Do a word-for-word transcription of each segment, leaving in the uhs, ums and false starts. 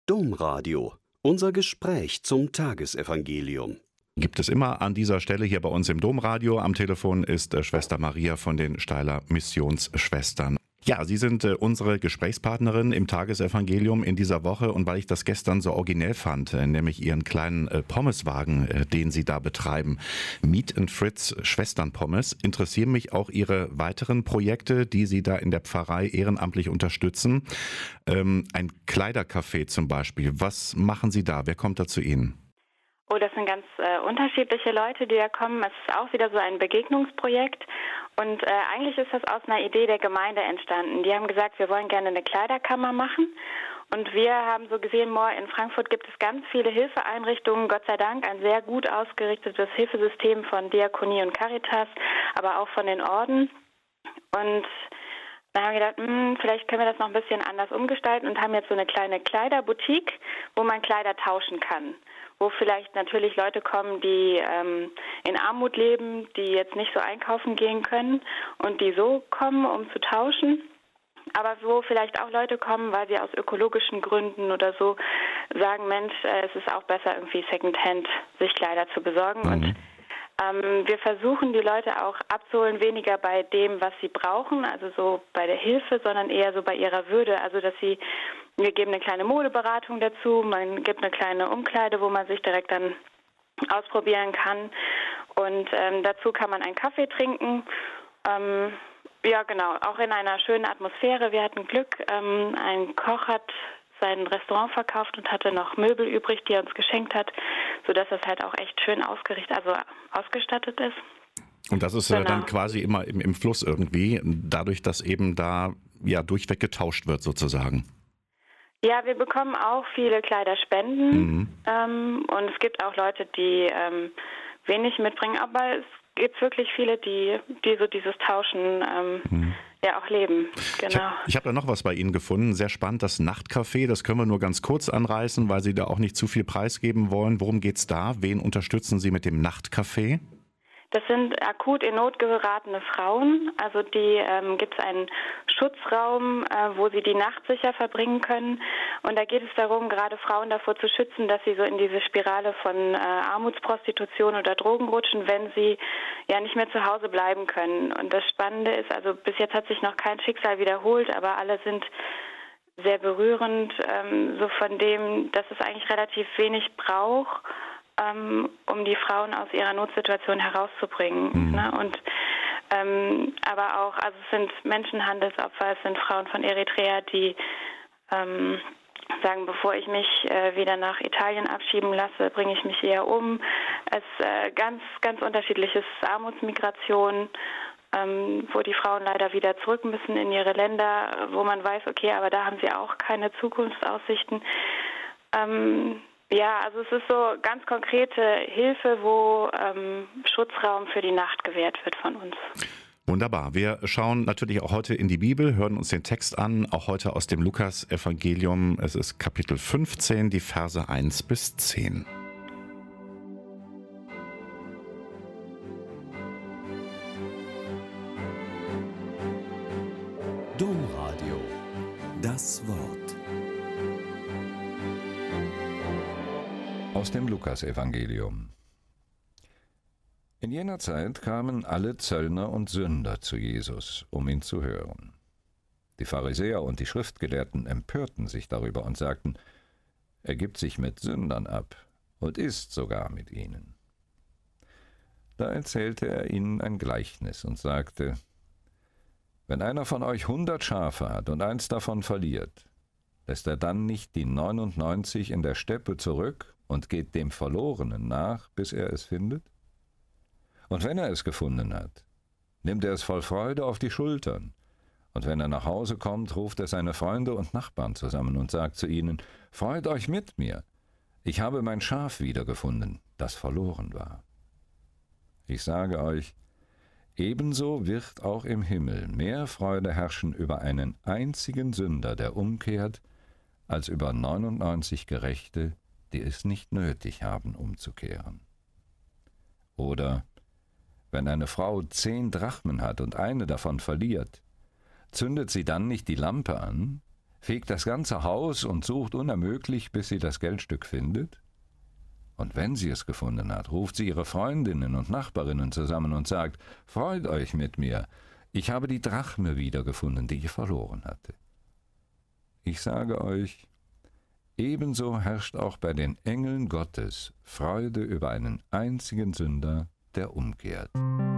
Domradio. Unser Gespräch zum Tagesevangelium. Gibt es immer an dieser Stelle hier bei uns im Domradio. Am Telefon ist äh, Schwester Maria von den Steyler Missionsschwestern. Ja, Sie sind äh, unsere Gesprächspartnerin im Tagesevangelium in dieser Woche, und weil ich das gestern so originell fand, äh, nämlich Ihren kleinen äh, Pommeswagen, äh, den Sie da betreiben, Meet and Fritz Schwesternpommes, interessieren mich auch Ihre weiteren Projekte, die Sie da in der Pfarrei ehrenamtlich unterstützen. Ähm, ein Kleidercafé zum Beispiel. Was machen Sie da? Wer kommt da zu Ihnen? Oh, das sind ganz äh, unterschiedliche Leute, die da kommen. Es ist auch wieder so ein Begegnungsprojekt. Und äh, eigentlich ist das aus einer Idee der Gemeinde entstanden. Die haben gesagt, wir wollen gerne eine Kleiderkammer machen. Und wir haben so gesehen, in Frankfurt gibt es ganz viele Hilfeeinrichtungen, Gott sei Dank ein sehr gut ausgerichtetes Hilfesystem von Diakonie und Caritas, aber auch von den Orden. Und da haben wir gedacht, mh, vielleicht können wir das noch ein bisschen anders umgestalten und haben jetzt so eine kleine Kleiderboutique, wo man Kleider tauschen kann. Wo vielleicht natürlich Leute kommen, die ähm, in Armut leben, die jetzt nicht so einkaufen gehen können und die so kommen, um zu tauschen. Aber wo vielleicht auch Leute kommen, weil sie aus ökologischen Gründen oder so sagen, Mensch, äh, es ist auch besser, irgendwie Secondhand sich Kleider zu besorgen. Mhm. Und ähm, wir versuchen, die Leute auch abzuholen, weniger bei dem, was sie brauchen, also so bei der Hilfe, sondern eher so bei ihrer Würde. Also, dass sie, wir geben eine kleine Modeberatung dazu, man gibt eine kleine Umkleide, wo man sich direkt dann ausprobieren kann. Und ähm, dazu kann man einen Kaffee trinken. Ähm, ja, genau, auch in einer schönen Atmosphäre. Wir hatten Glück, ähm, ein Koch hat sein Restaurant verkauft und hatte noch Möbel übrig, die er uns geschenkt hat, sodass es halt auch echt schön ausgerichtet, also ausgestattet ist. Und das ist genau. dann quasi immer im, im Fluss irgendwie, dadurch, dass eben da ja durchweg getauscht wird sozusagen. Ja, wir bekommen auch viele Kleiderspenden mhm. ähm, und es gibt auch Leute, die ähm, wenig mitbringen, aber es gibt wirklich viele, die, die so dieses Tauschen ähm, mhm. ja auch leben. Genau. Ich habe hab da noch was bei Ihnen gefunden, sehr spannend, das Nachtcafé, das können wir nur ganz kurz anreißen, weil Sie da auch nicht zu viel preisgeben wollen. Worum geht's da? Wen unterstützen Sie mit dem Nachtcafé? Das sind akut in Not geratene Frauen, also die ähm, gibt es einen Schutzraum, äh, wo sie die Nacht sicher verbringen können. Und da geht es darum, gerade Frauen davor zu schützen, dass sie so in diese Spirale von äh, Armutsprostitution oder Drogen rutschen, wenn sie ja nicht mehr zu Hause bleiben können. Und das Spannende ist, also bis jetzt hat sich noch kein Schicksal wiederholt, aber alle sind sehr berührend, ähm, so von dem, dass es eigentlich relativ wenig braucht, um die Frauen aus ihrer Notsituation herauszubringen. Mhm. Ne? Und ähm, aber auch, also es sind Menschenhandelsopfer, es sind Frauen von Eritrea, die ähm, sagen, bevor ich mich äh, wieder nach Italien abschieben lasse, bringe ich mich eher um. Es äh, ganz, ganz unterschiedliches Armutsmigration, ähm, wo die Frauen leider wieder zurück müssen in ihre Länder, wo man weiß, okay, aber da haben sie auch keine Zukunftsaussichten. Ähm, Ja, also es ist so ganz konkrete Hilfe, wo ähm, Schutzraum für die Nacht gewährt wird von uns. Wunderbar. Wir schauen natürlich auch heute in die Bibel, hören uns den Text an, auch heute aus dem Lukas-Evangelium. Es ist Kapitel fünfzehn, die Verse eins bis zehn. Domradio, das Wort. Aus dem Lukas-Evangelium. In jener Zeit kamen alle Zöllner und Sünder zu Jesus, um ihn zu hören. Die Pharisäer und die Schriftgelehrten empörten sich darüber und sagten, er gibt sich mit Sündern ab und isst sogar mit ihnen. Da erzählte er ihnen ein Gleichnis und sagte, wenn einer von euch hundert Schafe hat und eins davon verliert, lässt er dann nicht die neunundneunzig in der Steppe zurück und geht dem Verlorenen nach, bis er es findet? Und wenn er es gefunden hat, nimmt er es voll Freude auf die Schultern. Und wenn er nach Hause kommt, ruft er seine Freunde und Nachbarn zusammen und sagt zu ihnen, freut euch mit mir, ich habe mein Schaf wiedergefunden, das verloren war. Ich sage euch, ebenso wird auch im Himmel mehr Freude herrschen über einen einzigen Sünder, der umkehrt, als über neunundneunzig Gerechte, die es nicht nötig haben, umzukehren. Oder, wenn eine Frau zehn Drachmen hat und eine davon verliert, zündet sie dann nicht die Lampe an, fegt das ganze Haus und sucht unermüdlich, bis sie das Geldstück findet? Und wenn sie es gefunden hat, ruft sie ihre Freundinnen und Nachbarinnen zusammen und sagt, »Freut euch mit mir, ich habe die Drachme wiedergefunden, die ich verloren hatte.« Ich sage euch, ebenso herrscht auch bei den Engeln Gottes Freude über einen einzigen Sünder, der umkehrt.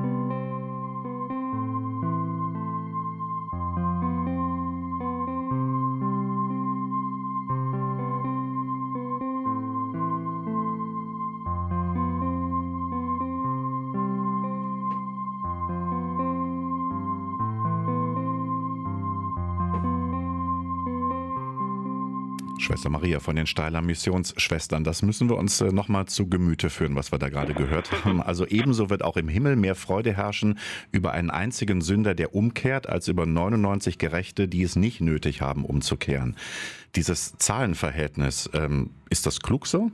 Schwester Maria von den Steiler Missionsschwestern, das müssen wir uns äh, nochmal zu Gemüte führen, was wir da gerade gehört haben. Also ebenso wird auch im Himmel mehr Freude herrschen über einen einzigen Sünder, der umkehrt, als über neunundneunzig Gerechte, die es nicht nötig haben, umzukehren. Dieses Zahlenverhältnis, ähm, ist das klug so?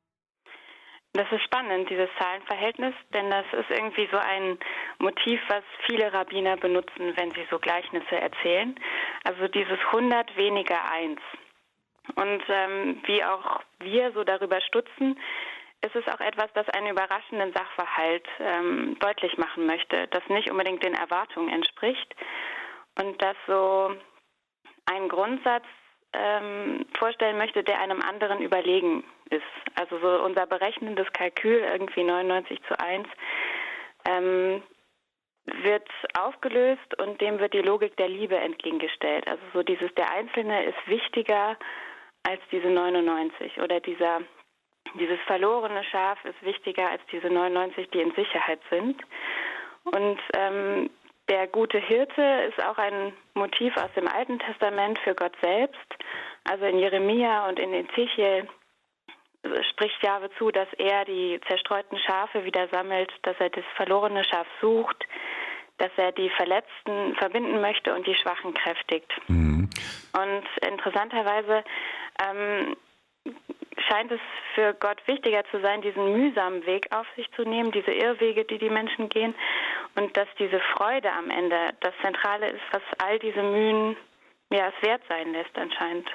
Das ist spannend, dieses Zahlenverhältnis, denn das ist irgendwie so ein Motiv, was viele Rabbiner benutzen, wenn sie so Gleichnisse erzählen. Also dieses hundert weniger eins. Und ähm, wie auch wir so darüber stutzen, ist es auch etwas, das einen überraschenden Sachverhalt ähm, deutlich machen möchte, das nicht unbedingt den Erwartungen entspricht und das so einen Grundsatz ähm, vorstellen möchte, der einem anderen überlegen ist. Also so unser berechnendes Kalkül, irgendwie neunundneunzig zu eins, ähm, wird aufgelöst und dem wird die Logik der Liebe entgegengestellt. Also so dieses, der Einzelne ist wichtiger als diese neunundneunzig oder dieser, dieses verlorene Schaf ist wichtiger als diese neunundneunzig, die in Sicherheit sind. Und ähm, der gute Hirte ist auch ein Motiv aus dem Alten Testament für Gott selbst. Also in Jeremia und in Ezechiel spricht Jahwe zu, dass er die zerstreuten Schafe wieder sammelt, dass er das verlorene Schaf sucht, dass er die Verletzten verbinden möchte und die Schwachen kräftigt. Mhm. Und interessanterweise ähm, scheint es für Gott wichtiger zu sein, diesen mühsamen Weg auf sich zu nehmen, diese Irrwege, die die Menschen gehen, und dass diese Freude am Ende das Zentrale ist, was all diese Mühen ja es wert sein lässt anscheinend.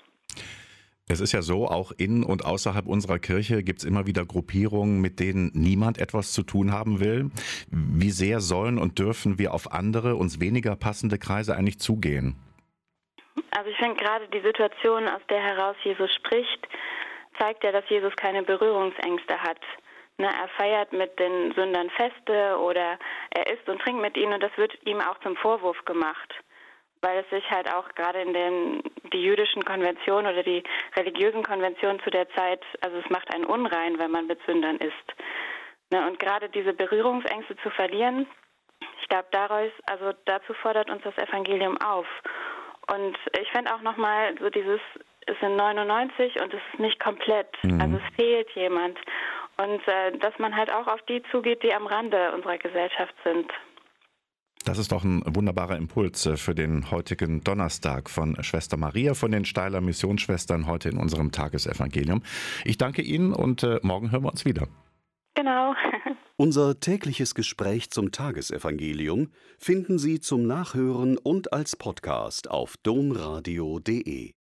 Es ist ja so, auch in und außerhalb unserer Kirche gibt es immer wieder Gruppierungen, mit denen niemand etwas zu tun haben will. Wie sehr sollen und dürfen wir auf andere, uns weniger passende Kreise eigentlich zugehen? Also ich finde gerade die Situation, aus der heraus Jesus spricht, zeigt ja, dass Jesus keine Berührungsängste hat. Ne, er feiert mit den Sündern Feste oder er isst und trinkt mit ihnen und das wird ihm auch zum Vorwurf gemacht, weil es sich halt auch gerade in den die jüdischen Konventionen oder die religiösen Konventionen zu der Zeit, also es macht einen unrein, wenn man mit Sündern isst. Ne, und gerade diese Berührungsängste zu verlieren, ich glaube, daraus, also dazu fordert uns das Evangelium auf. Und ich fände auch nochmal so dieses, es sind neunundneunzig und es ist nicht komplett, mhm. also es fehlt jemand. Und äh, dass man halt auch auf die zugeht, die am Rande unserer Gesellschaft sind. Das ist doch ein wunderbarer Impuls für den heutigen Donnerstag von Schwester Maria von den Steiler Missionsschwestern heute in unserem Tagesevangelium. Ich danke Ihnen und äh, morgen hören wir uns wieder. Genau. Unser tägliches Gespräch zum Tagesevangelium finden Sie zum Nachhören und als Podcast auf domradio punkt de.